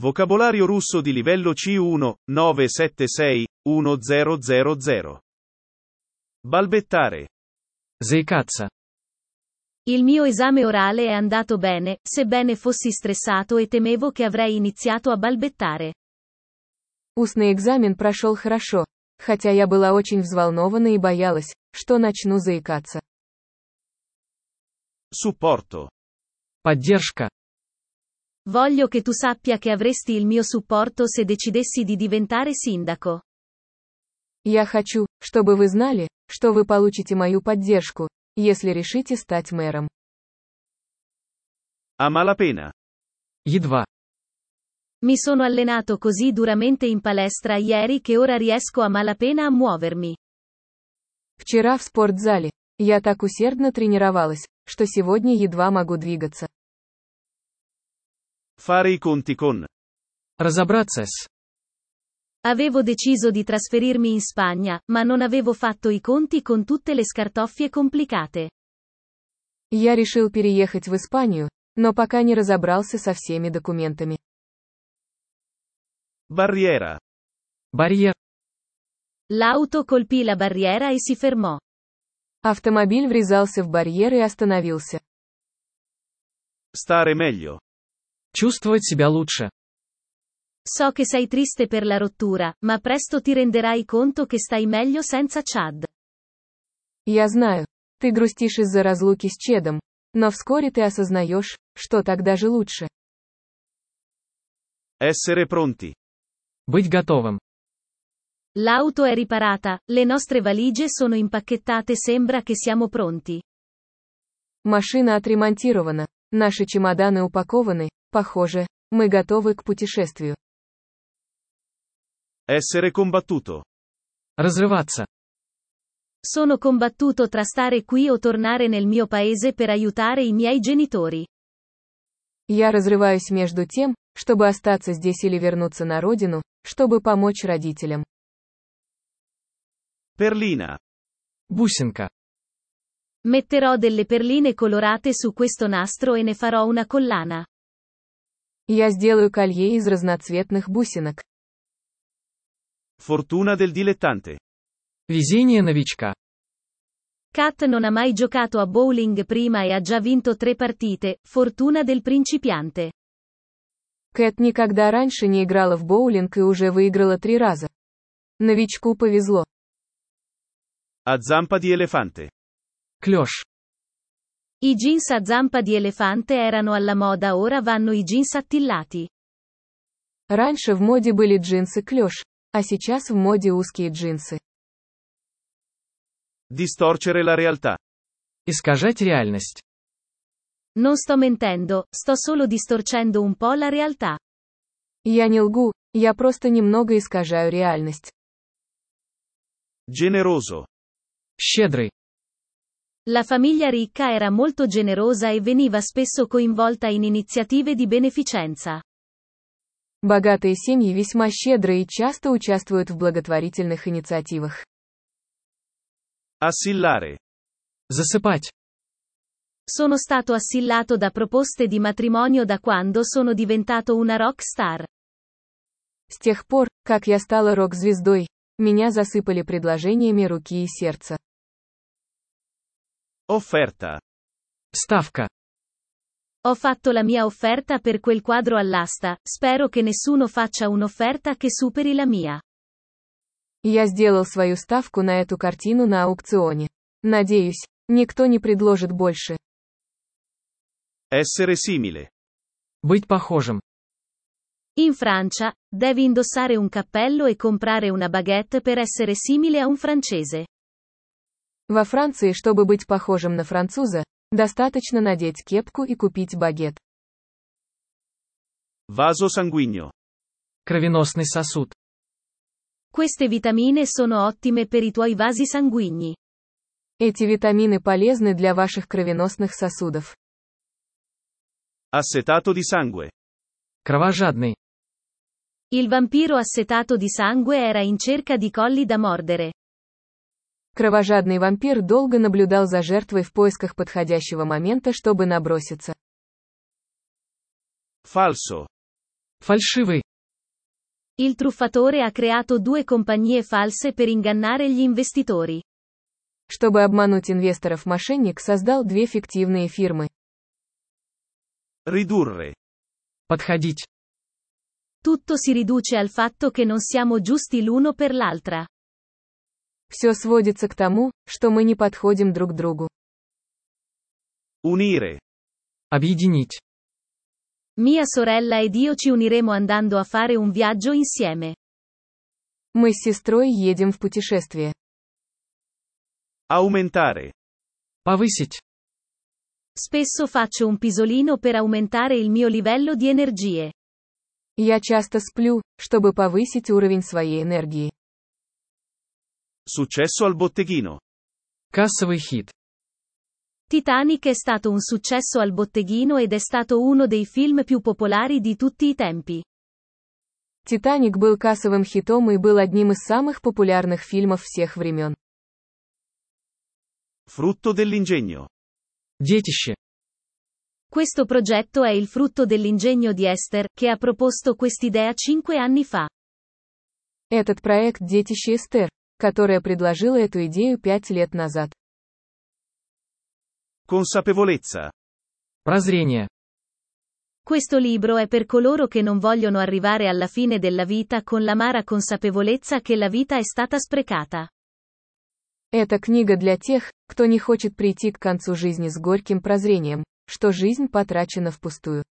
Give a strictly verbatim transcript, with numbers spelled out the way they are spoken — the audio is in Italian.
Vocabolario russo di livello C uno, nove sette sei, uno zero zero zero. Balbettare. Заикаться. Il mio esame orale è andato bene, sebbene fossi stressato e temevo che avrei iniziato a balbettare. Устный экзамен прошел хорошо, хотя я была очень взволнована и боялась, что начну заикаться. Supporto. Поддержка. Voglio che tu sappia che avresti il mio supporto se decidessi di diventare sindaco. Я хочу, чтобы вы знали, что вы получите мою поддержку, если решите стать мэром. A malapena. Едва. Mi sono allenato così duramente in palestra ieri che ora riesco a malapena a muovermi. Вчера в спортзале, я так усердно тренировалась, что сегодня едва могу двигаться. Fare i conti con. Разобраться с. Avevo deciso di trasferirmi in Spagna, ma non avevo fatto i conti con tutte le scartoffie complicate. Я решил переехать в Испанию, но пока не разобрался со всеми документами. Barriera. Барьер. L'auto colpì la barriera e si fermò. Автомобиль врезался в барьер и остановился. Stare meglio. Чувствовать себя лучше. So che sei triste per la rottura, ma presto ti renderai conto che stai meglio senza Chad. Я знаю, ты грустишь из-за разлуки с Чедом, но вскоре ты осознаешь, что так даже лучше. Essere pronti. Быть готовым. L'auto è riparata, le nostre valigie sono impacchettate, sembra che siamo pronti. Машина отремонтирована, наши чемоданы упакованы, похоже, мы готовы к путешествию. Essere combattuto. Разрываться. Sono combattuto tra stare qui o tornare nel mio paese per aiutare i miei genitori. Я разрываюсь между тем, чтобы остаться здесь или вернуться на родину, чтобы помочь родителям. Perlina. Бусинка. Metterò delle perline colorate su questo nastro e ne farò una collana. Я сделаю колье из разноцветных бусинок. Fortuna del dilettante. Везение новичка. Kat non ha mai giocato a bowling prima e ha già vinto tre partite, fortuna del principiante. Кэт никогда раньше не играла в боулинг и уже выиграла три раза. Новичку повезло. A zampa di elefante. Клёш. I jeans a zampa di elefante erano alla moda, ora vanno i jeans attillati. Раньше в моде были джинсы клёш, а сейчас в моде узкие джинсы. Distorcere la realtà. Искажать реальность. Non sto mentendo, sto solo distorcendo un po' la realtà. Я не лгу, я просто немного искажаю реальность. Generoso. Щедрый. La famiglia ricca era molto generosa e veniva spesso coinvolta in iniziative di beneficenza. Богатые семьи весьма щедрые и часто участвуют в благотворительных инициативах. Assillare. Засыпать. Sono stato assillato da proposte di matrimonio da quando sono diventato una rock star. С тех пор, как я стала рок-звездой, меня засыпали предложениями руки и сердца. Offerta. Ставка. Ho fatto la mia offerta per quel quadro all'asta, spero che nessuno faccia un'offerta che superi la mia. Я сделал свою ставку на эту картину на аукционе. Надеюсь, никто не предложит больше. Essere simile. Быть похожим. In Francia, devi indossare un cappello e comprare una baguette per essere simile a un francese. Во Франции, чтобы быть похожим на француза, достаточно надеть кепку и купить багет. Vaso sanguigno. Кровеносный сосуд. Queste vitamine sono ottime per i tuoi vasi sanguigni. Эти витамины полезны для ваших кровеносных сосудов. Assetato di sangue. Кровожадный. Il vampiro assetato di sangue era in cerca di colli da mordere. Кровожадный вампир долго наблюдал за жертвой в поисках подходящего момента, чтобы наброситься. Falso. Фальшивый. Il truffatore ha creato due compagnie false per ingannare gli investitori. Чтобы обмануть инвесторов, мошенник создал две фиктивные фирмы. Ridurre. Подходить. Tutto si riduce al fatto che non siamo giusti l'uno per l'altra. Все сводится к тому, что мы не подходим друг другу. Unire. Объединить. Mia sorella ed io ci uniremo andando a fare un viaggio insieme. Мы с сестрой едем в путешествие. Aumentare. Повысить. Spesso faccio un pisolino per aumentare il mio livello di energie. Я часто сплю, чтобы повысить уровень своей энергии. Successo al botteghino. Кассовый хит. Titanic è stato un successo al botteghino ed è stato uno dei film più popolari di tutti i tempi. «Титаник» был кассовым хитом и был одним из самых популярных фильмов всех времен. Frutto dell'ingegno. Детище. Questo progetto è il frutto dell'ingegno di Esther, che ha proposto quest'idea cinque anni fa. Этот проект детище Эстер, которая предложила эту идею пять лет назад. Consapevolezza. Прозрение. Questo libro è per coloro che non vogliono arrivare alla fine della vita con l'amara consapevolezza che la vita è stata sprecata. Эта книга для тех, кто не хочет прийти к концу жизни с горьким прозрением, что жизнь потрачена впустую.